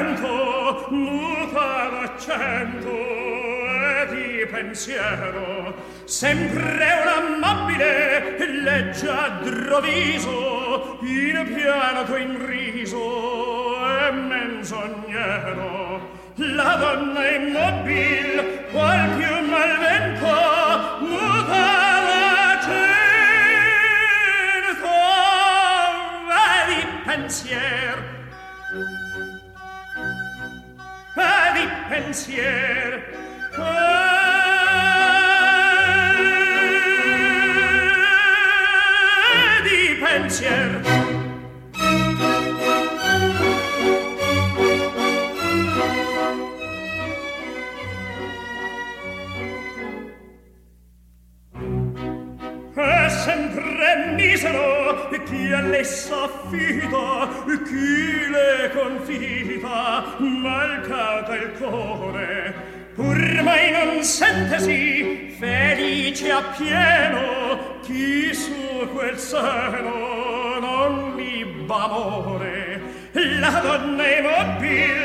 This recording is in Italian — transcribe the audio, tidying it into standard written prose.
vento muta d'accento e di pensiero, sempre un amabile leggiadro viso, in pianto in riso e menzognero. La donna immobil, qual più mal vento, muta d'accento e di pensiero. Di pensier di pensier è sempre misero chi a lei s'affida, chi le confida, malcata il cuore, pur mai non sentesi felice appieno chi su quel seno non libba amore. La donna immobile